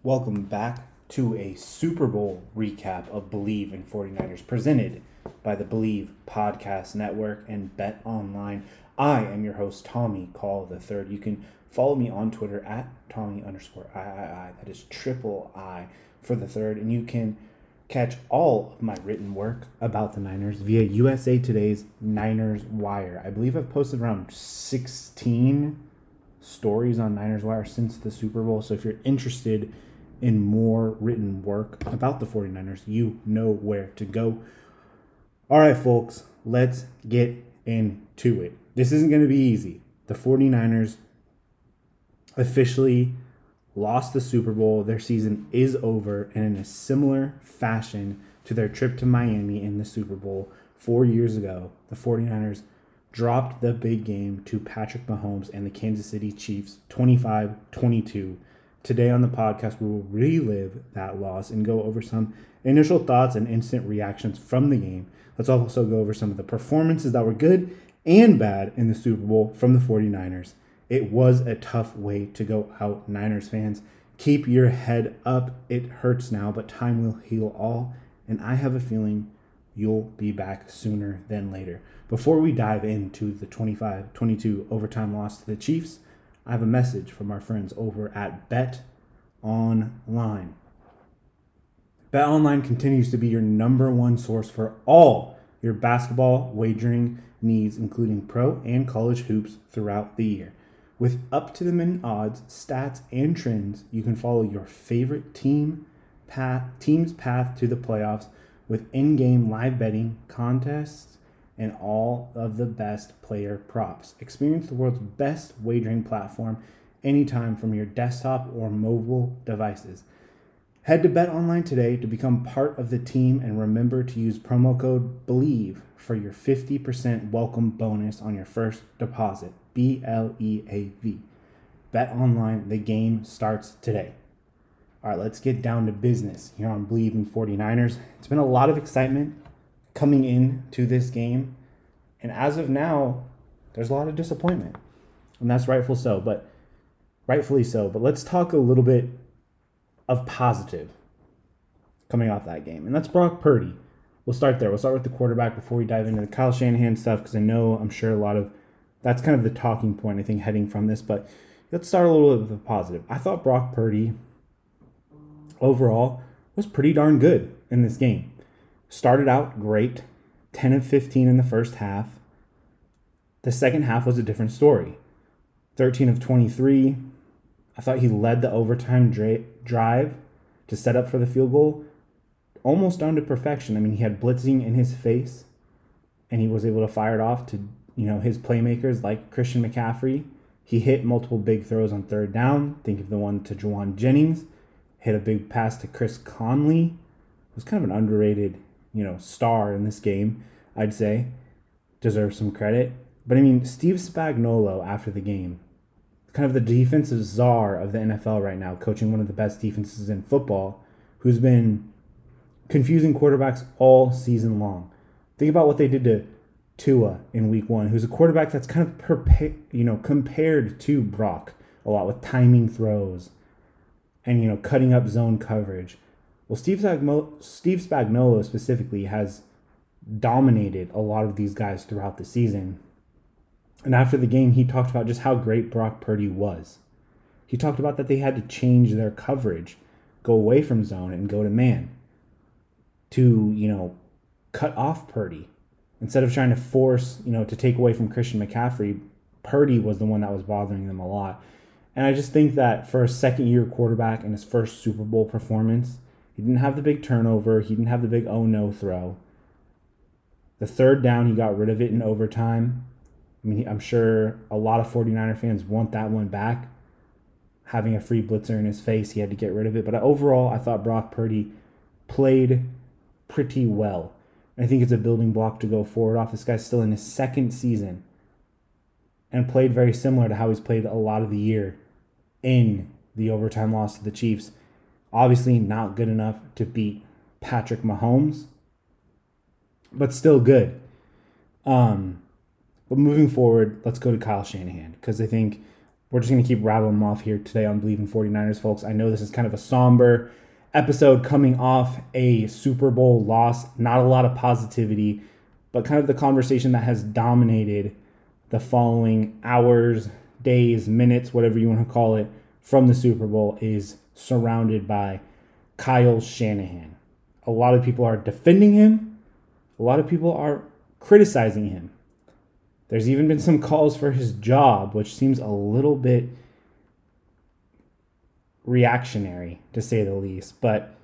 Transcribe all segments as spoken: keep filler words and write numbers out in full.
Welcome back to a Super Bowl recap of Believe in 49ers presented by the Believe Podcast Network and Bet Online. I am your host, Tommy Call the Third. You can follow me on Twitter at Tommy underscore I, I, I. That is triple I for the third. And you can catch all of my written work about the Niners via U S A Today's Niners Wire. I believe I've posted around sixteen stories on Niners Wire since the Super Bowl. So if you're interested in more written work about the 49ers, you know where to go. All right, folks, let's get into it. This isn't going to be easy. The 49ers officially lost the Super Bowl. Their season is over, and in a similar fashion to their trip to Miami in the Super Bowl four years ago, the 49ers dropped the big game to Patrick Mahomes and the Kansas City Chiefs twenty-five twenty-two. Today on the podcast, we will relive that loss and go over some initial thoughts and instant reactions from the game. Let's also go over some of the performances that were good and bad in the Super Bowl from the 49ers. It was a tough way to go out, Niners fans. Keep your head up. It hurts now, but time will heal all. And I have a feeling you'll be back sooner than later. Before we dive into the twenty-five twenty-two overtime loss to the Chiefs, I have a message from our friends over at Bet Online. Bet Online continues to be your number one source for all your basketball wagering needs, including pro and college hoops throughout the year. With up-to-the-minute odds, stats, and trends, you can follow your favorite team path, team's path to the playoffs with in-game live betting, contests, and all of the best player props. Experience the world's best wagering platform anytime from your desktop or mobile devices. Head to BetOnline today to become part of the team, and remember to use promo code BELIEVE for your fifty percent welcome bonus on your first deposit. B L E A V. BetOnline, the game starts today. All right, let's get down to business here on Believe in 49ers. It's been a lot of excitement coming into this game, and as of now, there's a lot of disappointment, and that's rightful so, but rightfully so. But let's talk a little bit of positive coming off that game, and that's Brock Purdy. We'll start there. We'll start with the quarterback before we dive into the Kyle Shanahan stuff, because I know I'm sure a lot of that's kind of the talking point, I think, heading from this. But let's start a little bit with the positive. I thought Brock Purdy overall was pretty darn good in this game. Started out great, ten of fifteen in the first half. The second half was a different story. thirteen of twenty-three. I thought he led the overtime dra- drive to set up for the field goal almost down to perfection. I mean, he had blitzing in his face, and he was able to fire it off to, you know, his playmakers like Christian McCaffrey. He hit multiple big throws on third down. Think of the one to Juwan Jennings. Hit a big pass to Chris Conley. It was kind of an underrated, you know, star in this game, I'd say. Deserves some credit. But I mean, Steve Spagnuolo after the game, kind of the defensive czar of the N F L right now, coaching one of the best defenses in football, who's been confusing quarterbacks all season long. Think about what they did to Tua in week one, who's a quarterback that's kind of perpa- you know, compared to Brock a lot with timing throws and, you know, cutting up zone coverage. Well, Steve Spagnuolo, Steve Spagnuolo specifically has dominated a lot of these guys throughout the season. And after the game, he talked about just how great Brock Purdy was. He talked about that they had to change their coverage, go away from zone and go to man to, you know, cut off Purdy. Instead of trying to force, you know, to take away from Christian McCaffrey, Purdy was the one that was bothering them a lot. And I just think that for a second-year quarterback in his first Super Bowl performance, he didn't have the big turnover. He didn't have the big oh-no throw. The third down, he got rid of it in overtime. I mean, I'm sure a lot of 49er fans want that one back. Having a free blitzer in his face, he had to get rid of it. But overall, I thought Brock Purdy played pretty well. And I think it's a building block to go forward off. This guy's still in his second season and played very similar to how he's played a lot of the year in the overtime loss to the Chiefs. Obviously not good enough to beat Patrick Mahomes, but still good. Um, but moving forward, let's go to Kyle Shanahan, because I think we're just going to keep rattling them off here today on Believe in 49ers, folks. I know this is kind of a somber episode coming off a Super Bowl loss. Not a lot of positivity, but kind of the conversation that has dominated the following hours, days, minutes, whatever you want to call it, from the Super Bowl is surrounded by Kyle Shanahan. A lot of people are defending him. A lot of people are criticizing him. There's even been some calls for his job, which seems a little bit reactionary, to say the least. But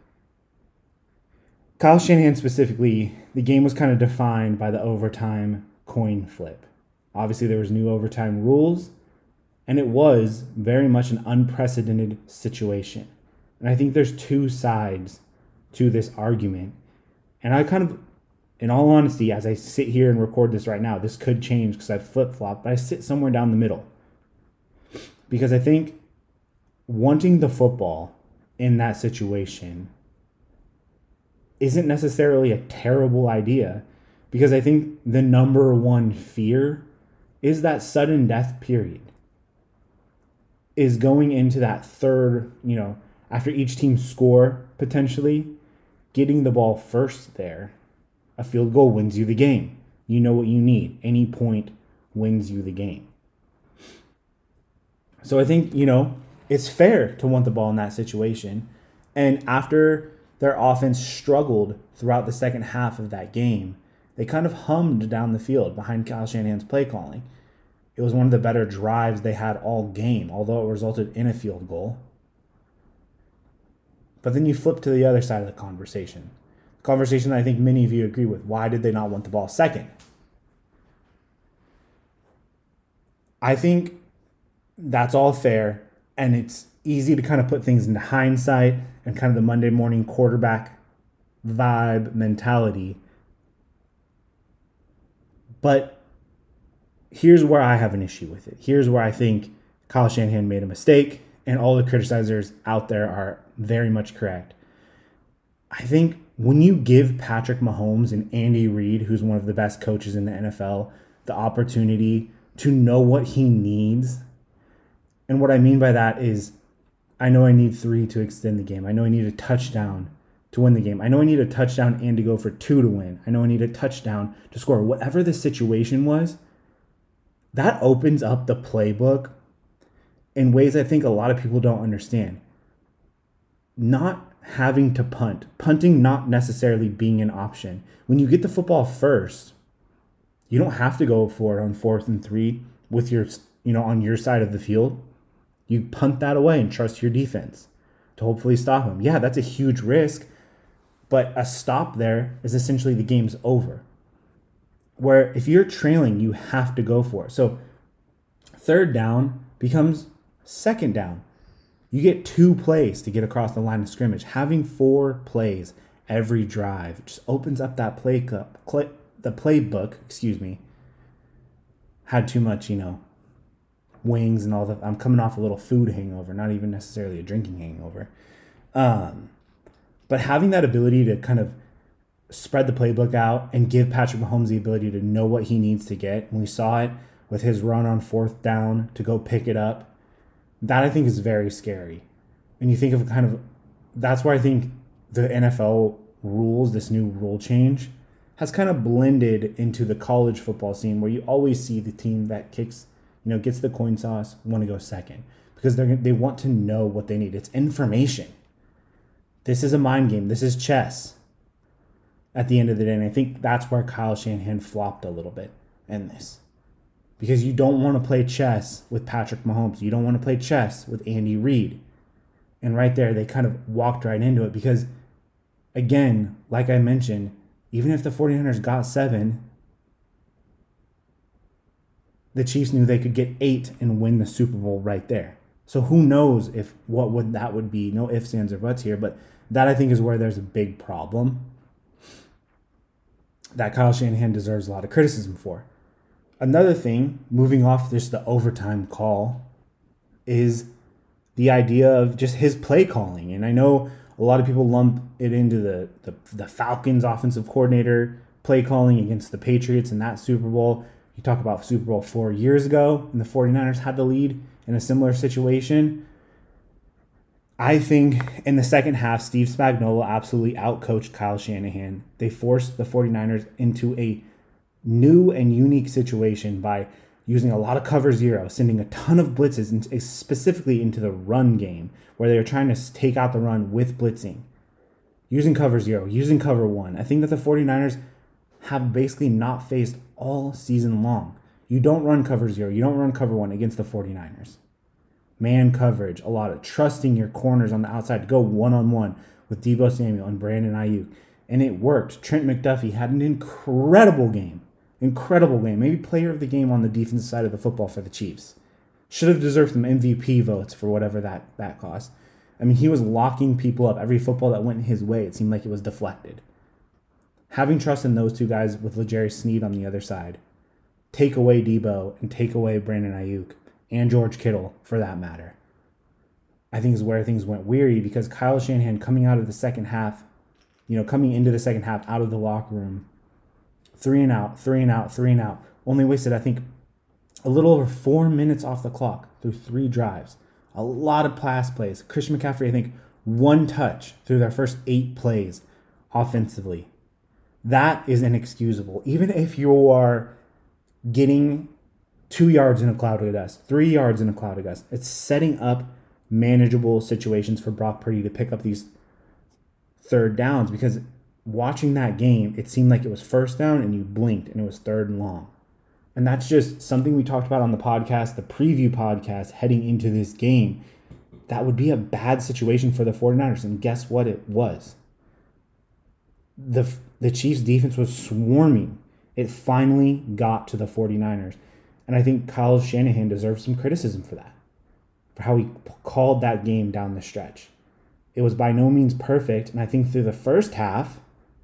Kyle Shanahan specifically, the game was kind of defined by the overtime coin flip. Obviously, there was new overtime rules, and it was very much an unprecedented situation. And I think there's two sides to this argument. And I kind of, in all honesty, as I sit here and record this right now, this could change because I flip-flop, but I sit somewhere down the middle. Because I think wanting the football in that situation isn't necessarily a terrible idea, because I think the number one fear is that sudden death period. Is going into that third, you know, after each team score, potentially, getting the ball first there. A field goal wins you the game. You know what you need. Any point wins you the game. So I think, you know, it's fair to want the ball in that situation. And after their offense struggled throughout the second half of that game, they kind of hummed down the field behind Kyle Shanahan's play calling. It was one of the better drives they had all game, although it resulted in a field goal. But then you flip to the other side of the conversation. Conversation that I think many of you agree with. Why did they not want the ball second? I think that's all fair, and it's easy to kind of put things into hindsight and kind of the Monday morning quarterback vibe mentality. But here's where I have an issue with it. Here's where I think Kyle Shanahan made a mistake, and all the criticizers out there are very much correct. I think when you give Patrick Mahomes and Andy Reid, who's one of the best coaches in the N F L, the opportunity to know what he needs, and what I mean by that is, I know I need three to extend the game. I know I need a touchdown to win the game. I know I need a touchdown and to go for two to win. I know I need a touchdown to score. Whatever the situation was, that opens up the playbook in ways I think a lot of people don't understand. Not having to punt. Punting not necessarily being an option. When you get the football first, you don't have to go for it on fourth and three with your, you know, on your side of the field. You punt that away and trust your defense to hopefully stop him. Yeah, that's a huge risk, but a stop there is essentially the game's over. Where if you're trailing, you have to go for it. So third down becomes second down. You get two plays to get across the line of scrimmage. Having four plays every drive just opens up that play cup, play, the playbook, excuse me. Had too much, you know, wings and all that. I'm coming off a little food hangover, not even necessarily a drinking hangover. Um, but having that ability to kind of spread the playbook out and give Patrick Mahomes the ability to know what he needs to get. And we saw it with his run on fourth down to go pick it up. That I think is very scary. And you think of kind of, that's where I think the N F L rules, this new rule change, has kind of blended into the college football scene where you always see the team that kicks, you know, gets the coin toss, want to go second. Because they they want to know what they need. It's information. This is a mind game. This is chess at the end of the day. And I think that's where Kyle Shanahan flopped a little bit in this. Because you don't want to play chess with Patrick Mahomes. You don't want to play chess with Andy Reid. And right there, they kind of walked right into it. Because, again, like I mentioned, even if the 49ers got seven, the Chiefs knew they could get eight and win the Super Bowl right there. So who knows if what would that would be. No ifs, ands, or buts here. But that, I think, is where there's a big problem that Kyle Shanahan deserves a lot of criticism for. Another thing, moving off just the overtime call, is the idea of just his play calling. And I know a lot of people lump it into the, the, the Falcons offensive coordinator play calling against the Patriots in that Super Bowl. You talk about Super Bowl four years ago, and the 49ers had the lead, in a similar situation. I think in the second half, Steve Spagnuolo absolutely outcoached Kyle Shanahan. They forced the 49ers into a new and unique situation by using a lot of cover zero, sending a ton of blitzes, into, specifically into the run game, where they were trying to take out the run with blitzing, using cover zero, using cover one. I think that the 49ers have basically not faced all season long. You don't run cover zero, you don't run cover one against the 49ers. Man coverage, a lot of trusting your corners on the outside to go one-on-one with Deebo Samuel and Brandon Ayuk. And it worked. Trent McDuffie had an incredible game. Incredible game. Maybe player of the game on the defensive side of the football for the Chiefs. Should have deserved some M V P votes for whatever that, that cost. I mean, he was locking people up. Every football that went his way, it seemed like it was deflected. Having trust in those two guys with L'Jarius Sneed on the other side, take away Deebo and take away Brandon Ayuk, and George Kittle, for that matter, I think is where things went weary, because Kyle Shanahan coming out of the second half, you know, coming into the second half out of the locker room, three and out, three and out, three and out, only wasted, I think, a little over four minutes off the clock through three drives. A lot of pass plays. Christian McCaffrey, I think, one touch through their first eight plays offensively. That is inexcusable. Even if you are getting two yards in a cloud of dust, three yards in a cloud of dust, it's setting up manageable situations for Brock Purdy to pick up these third downs, because watching that game, it seemed like it was first down and you blinked and it was third and long. And that's just something we talked about on the podcast, the preview podcast, heading into this game. That would be a bad situation for the 49ers. And guess what it was? The, the Chiefs defense was swarming. It finally got to the 49ers. And I think Kyle Shanahan deserves some criticism for that, for how he called that game down the stretch. It was by no means perfect. And I think through the first half,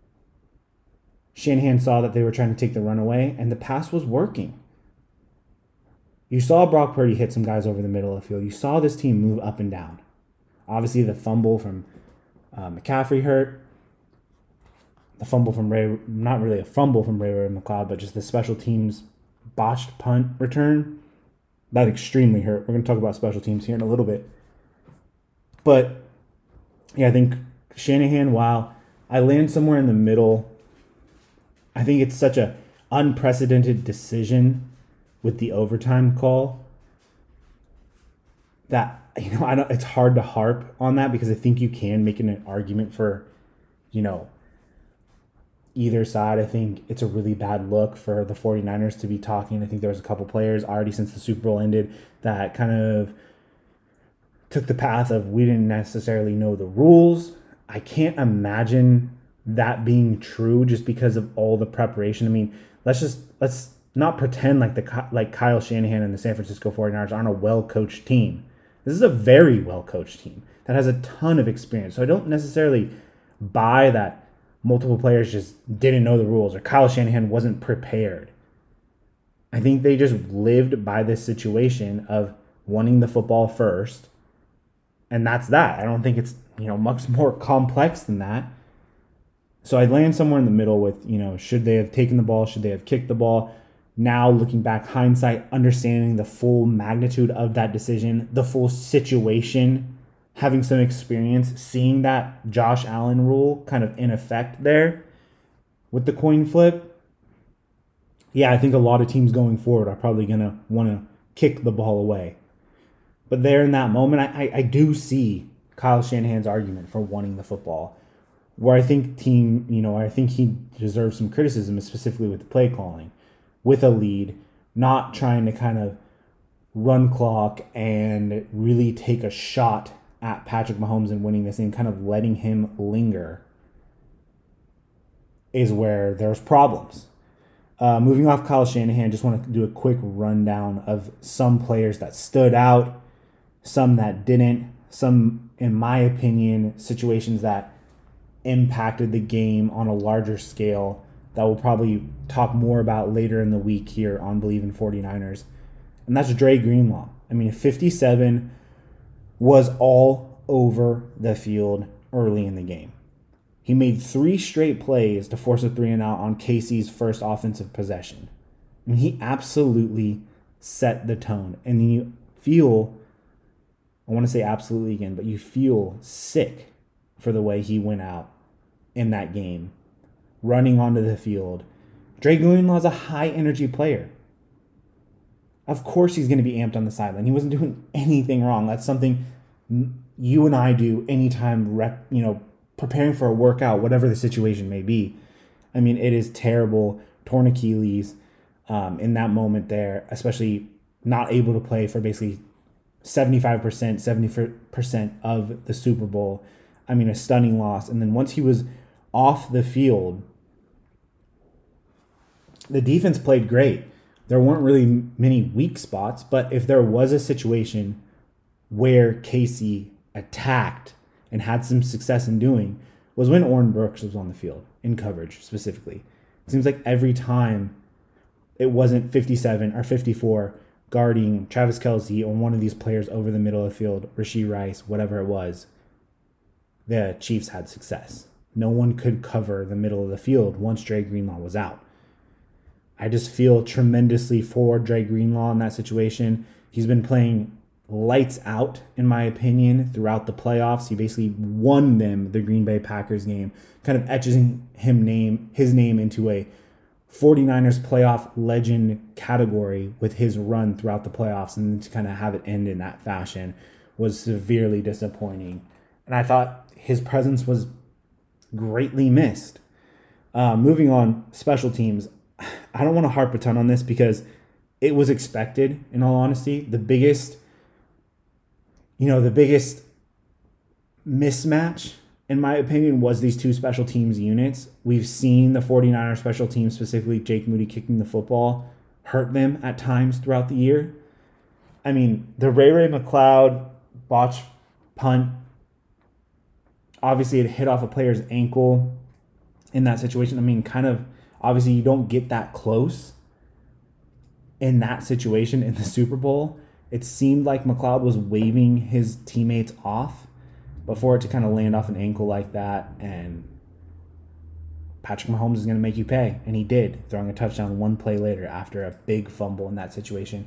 Shanahan saw that they were trying to take the run away, and the pass was working. You saw Brock Purdy hit some guys over the middle of the field. You saw this team move up and down. Obviously, the fumble from uh, McCaffrey hurt. The fumble from Ray, not really a fumble from Ray Ray McCloud, but just the special teams botched punt return. That extremely hurt. We're going to talk about special teams here in a little bit. But, yeah, I think Shanahan, while I land somewhere in the middle, I think it's such a unprecedented decision with the overtime call that, you know, I don't, it's hard to harp on that, because I think you can make an argument for, you know, either side. I think it's a really bad look for the 49ers to be talking. I think there was a couple players already since the Super Bowl ended that kind of took the path of, we didn't necessarily know the rules. I can't imagine that being true just because of all the preparation. I mean, let's just let's not pretend like the like Kyle Shanahan and the San Francisco 49ers aren't a well-coached team. This is a very well-coached team that has a ton of experience. So I don't necessarily buy that multiple players just didn't know the rules or Kyle Shanahan wasn't prepared. I think they just lived by this situation of wanting the football first, and that's that. I don't think it's, you know, much more complex than that. So I land somewhere in the middle with, you know, should they have taken the ball? Should they have kicked the ball? Now, looking back, hindsight, understanding the full magnitude of that decision, the full situation, having some experience, seeing that Josh Allen rule kind of in effect there with the coin flip. Yeah, I think a lot of teams going forward are probably going to want to kick the ball away. But there in that moment, I, I, I do see Kyle Shanahan's argument for wanting the football. Where I think team, you know, I think he deserves some criticism, specifically with the play calling, with a lead, not trying to kind of run clock and really take a shot at Patrick Mahomes and winning this thing, kind of letting him linger, is where there's problems. Uh, moving off Kyle Shanahan, just want to do a quick rundown of some players that stood out, some that didn't, some, in my opinion, situations that impacted the game on a larger scale that we'll probably talk more about later in the week here on Believe in 49ers. And that's Dre Greenlaw. I mean, fifty-seven was all over the field early in the game. He made three straight plays to force a three and out on K C's first offensive possession. And he absolutely set the tone. And he feel, I want to say absolutely again, but you feel sick for the way he went out in that game, running onto the field. Dre Greenlaw is a high energy player. Of course he's going to be amped on the sideline. He wasn't doing anything wrong. That's something you and I do anytime, rep, you know, preparing for a workout, whatever the situation may be. I mean, it is terrible. Torn Achilles um, in that moment there, especially not able to play for basically seventy-five percent, seventy percent of the Super Bowl. I mean, a stunning loss. And then once he was off the field, the defense played great. There weren't really many weak spots, but if there was a situation where K C attacked and had some success in doing, was when Oren Brooks was on the field, in coverage specifically. It seems like every time it wasn't fifty-seven or fifty-four guarding Travis Kelce or one of these players over the middle of the field, Rashee Rice, whatever it was, the Chiefs had success. No one could cover the middle of the field once Dre Greenlaw was out. I just feel tremendously for Dre Greenlaw in that situation. He's been playing lights out, in my opinion, throughout the playoffs. He basically won them the Green Bay Packers game, kind of etches him name his name into a 49ers playoff legend category with his run throughout the playoffs, and to kind of have it end in that fashion was severely disappointing. And I thought his presence was greatly missed. Uh, moving on, special teams. I don't want to harp a ton on this because it was expected, in all honesty. The biggest, you know, the biggest mismatch, in my opinion, was these two special teams units. We've seen the 49ers special teams, specifically Jake Moody kicking the football, hurt them at times throughout the year. I mean, the Ray Ray McCloud botch punt, obviously it hit off a player's ankle in that situation. I mean, kind of, obviously you don't get that close in that situation in the Super Bowl. It seemed like McCloud was waving his teammates off before it to kind of land off an ankle like that, and Patrick Mahomes is going to make you pay, and he did, throwing a touchdown one play later after a big fumble in that situation.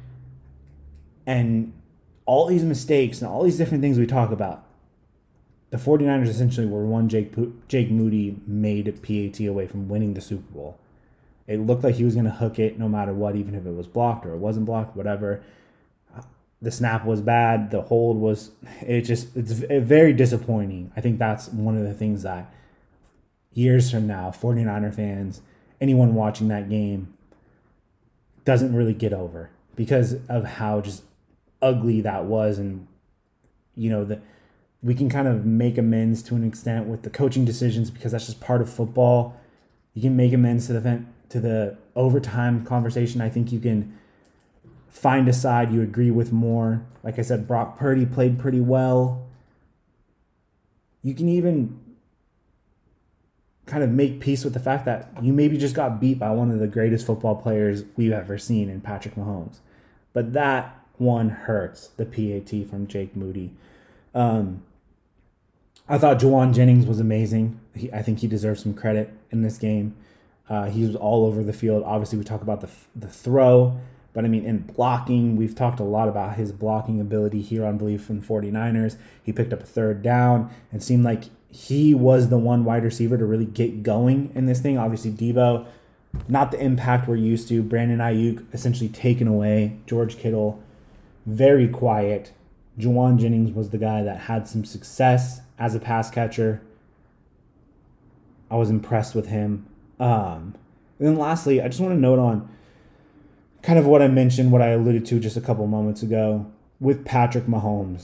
And all these mistakes and all these different things we talk about, the 49ers essentially were one Jake, Jake Moody made P A T away from winning the Super Bowl. It looked like he was going to hook it no matter what, even if it was blocked or it wasn't blocked, whatever. The snap was bad. The hold was, it just, it's very disappointing. I think that's one of the things that years from now, 49er fans, anyone watching that game doesn't really get over because of how just ugly that was. And, you know, the, we can kind of make amends to an extent with the coaching decisions because that's just part of football. You can make amends to the to the overtime conversation. I think you can find a side you agree with more. Like I said, Brock Purdy played pretty well. You can even kind of make peace with the fact that you maybe just got beat by one of the greatest football players we've ever seen in Patrick Mahomes. But that one hurts, the P A T from Jake Moody. Um, I thought Jauan Jennings was amazing. He, I think he deserves some credit in this game. Uh, he was all over the field. Obviously, we talk about the the throw, but I mean, in blocking, we've talked a lot about his blocking ability here on Believe from the 49ers. He picked up a third down and seemed like he was the one wide receiver to really get going in this thing. Obviously, Debo, not the impact we're used to. Brandon Ayuk essentially taken away. George Kittle, very quiet. Jauan Jennings was the guy that had some success as a pass catcher. I was impressed with him. Um, and then lastly, I just want to note on kind of what I mentioned, what I alluded to just a couple moments ago with Patrick Mahomes.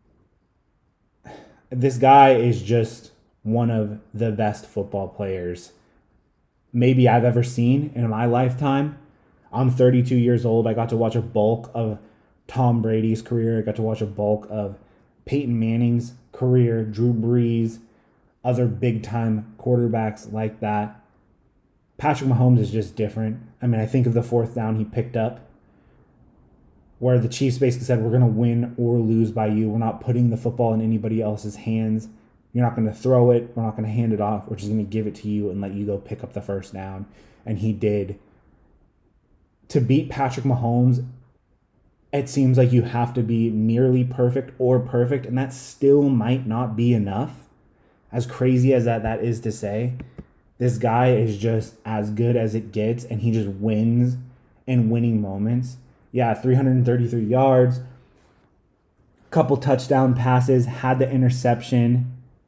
This guy is just one of the best football players maybe I've ever seen in my lifetime. I'm thirty-two years old. I got to watch a bulk of Tom Brady's career. I got to watch a bulk of Peyton Manning's career, Drew Brees, other big-time quarterbacks like that. Patrick Mahomes is just different. I mean, I think of the fourth down he picked up where the Chiefs basically said, we're going to win or lose by you. We're not putting the football in anybody else's hands. You're not going to throw it. We're not going to hand it off. We're just going to give it to you and let you go pick up the first down. And he did. To beat Patrick Mahomes it seems like you have to be nearly perfect or perfect, and that still might not be enough. As crazy as that, that is to say, this guy is just as good as it gets, and he just wins in winning moments. Yeah, three hundred thirty-three yards, couple touchdown passes, had the interception.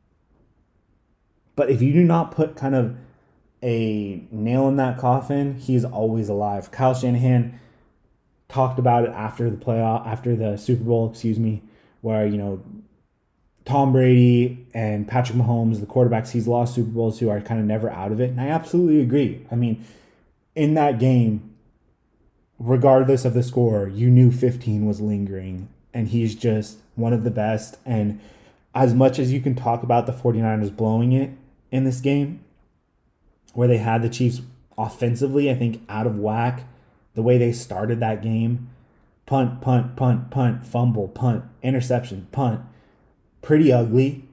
But if you do not put kind of a nail in that coffin, he's always alive. Kyle Shanahan talked about it after the playoff, after the Super Bowl, excuse me, where, you know, Tom Brady and Patrick Mahomes, the quarterbacks he's lost Super Bowls to, are kind of never out of it. And I absolutely agree. I mean, in that game, regardless of the score, you knew fifteen was lingering. And he's just one of the best. And as much as you can talk about the 49ers blowing it in this game, where they had the Chiefs offensively, I think, out of whack, the way they started that game, punt, punt, punt, punt, fumble, punt, interception, punt, pretty ugly.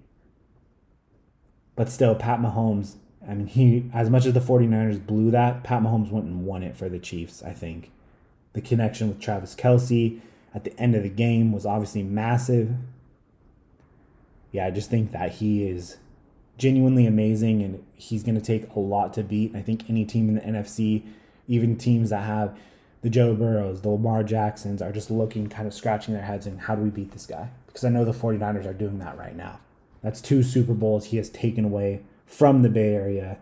But still, Pat Mahomes, I mean, he, as much as the 49ers blew that, Pat Mahomes went and won it for the Chiefs, I think. The connection with Travis Kelce at the end of the game was obviously massive. Yeah, I just think that he is genuinely amazing, and he's going to take a lot to beat. I think any team in the N F C, even teams that have the Joe Burrows, the Lamar Jacksons, are just looking, kind of scratching their heads and how do we beat this guy? Because I know the 49ers are doing that right now. That's two Super Bowls he has taken away from the Bay Area.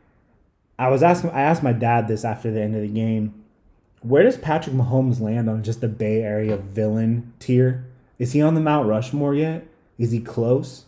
I was asking, I asked my dad this after the end of the game. Where does Patrick Mahomes land on just the Bay Area villain tier? Is he on the Mount Rushmore yet? Is he close?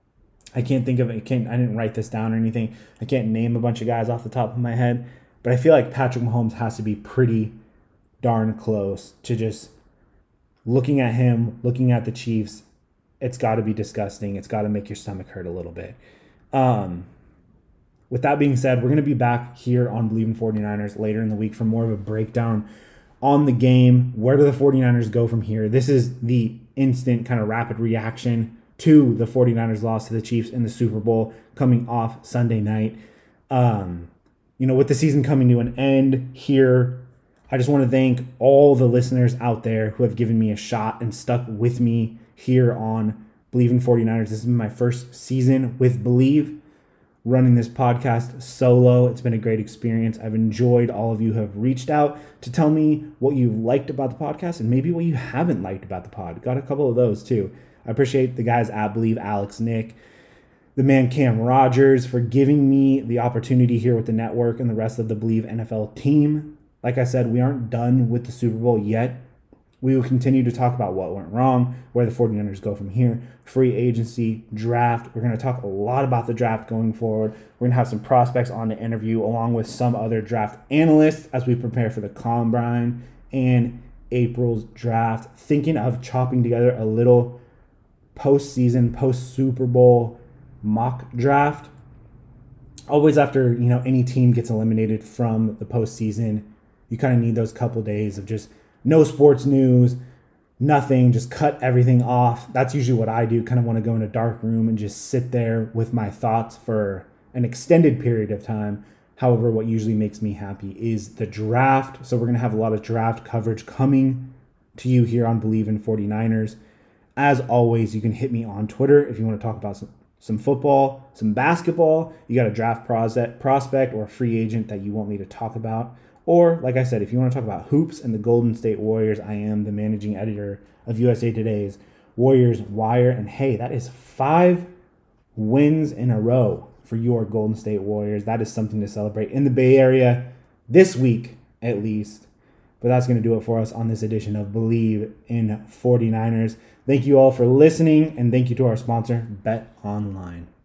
I can't think of it. I, can't, I didn't write this down or anything. I can't name a bunch of guys off the top of my head. But I feel like Patrick Mahomes has to be pretty darn close to just looking at him, looking at the Chiefs. It's got to be disgusting. It's got to make your stomach hurt a little bit. Um, with that being said, we're going to be back here on Believe in 49ers later in the week for more of a breakdown on the game. Where do the 49ers go from here? This is the instant kind of rapid reaction to the 49ers loss to the Chiefs in the Super Bowl coming off Sunday night. Um, you know, with the season coming to an end here, I just want to thank all the listeners out there who have given me a shot and stuck with me here on Believe in 49ers. This is my first season with Believe, running this podcast solo. It's been a great experience. I've enjoyed all of you who have reached out to tell me what you liked about the podcast and maybe what you haven't liked about the pod. Got a couple of those too. I appreciate the guys at Believe, Alex, Nick, the man Cam Rogers, for giving me the opportunity here with the network and the rest of the Believe N F L team. Like I said, we aren't done with the Super Bowl yet. We will continue to talk about what went wrong, where the 49ers go from here, free agency, draft. We're going to talk a lot about the draft going forward. We're going to have some prospects on the interview along with some other draft analysts as we prepare for the Combine and April's draft. Thinking of chopping together a little postseason, post-Super Bowl mock draft. Always after, you know, any team gets eliminated from the postseason, you kind of need those couple days of just no sports news, nothing, just cut everything off. That's usually what I do, kind of want to go in a dark room and just sit there with my thoughts for an extended period of time. However, what usually makes me happy is the draft. So we're going to have a lot of draft coverage coming to you here on Believe in 49ers. As always, you can hit me on Twitter if you want to talk about some, some football, some basketball. You got a draft prospect or a free agent that you want me to talk about. Or, like I said, if you want to talk about hoops and the Golden State Warriors, I am the managing editor of U S A Today's Warriors Wire. And hey, that is five wins in a row for your Golden State Warriors. That is something to celebrate in the Bay Area this week, at least. But that's going to do it for us on this edition of Believe in 49ers. Thank you all for listening, and thank you to our sponsor, Bet Online.